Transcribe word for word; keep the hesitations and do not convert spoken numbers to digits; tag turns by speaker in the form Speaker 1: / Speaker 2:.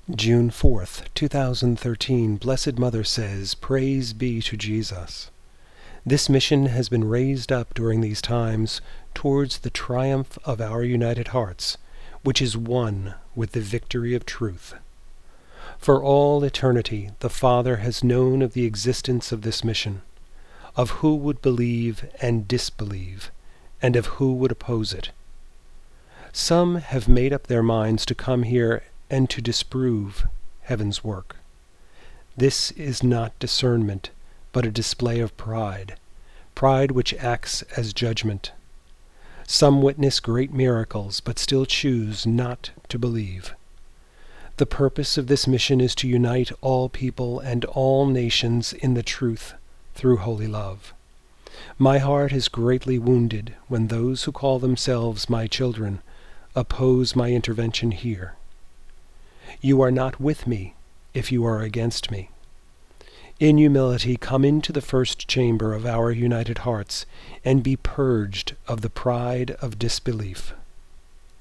Speaker 1: June fourth, two thousand thirteen, Blessed Mother says, Praise be to Jesus. This mission has been raised up during these times towards the triumph of our united hearts, which is one with the victory of truth. For all eternity, the Father has known of the existence of this mission, of who would believe and disbelieve, and of who would oppose it. Some have made up their minds to come here and to disprove heaven's work. This is not discernment, but a display of pride, pride which acts as judgment. Some witness great miracles, but still choose not to believe. The purpose of this mission is to unite all people and all nations in the truth through holy love. My heart is greatly wounded when those who call themselves my children oppose my intervention here. You are not with me if you are against me. In humility, come into the first chamber of our united hearts and be purged of the pride of disbelief.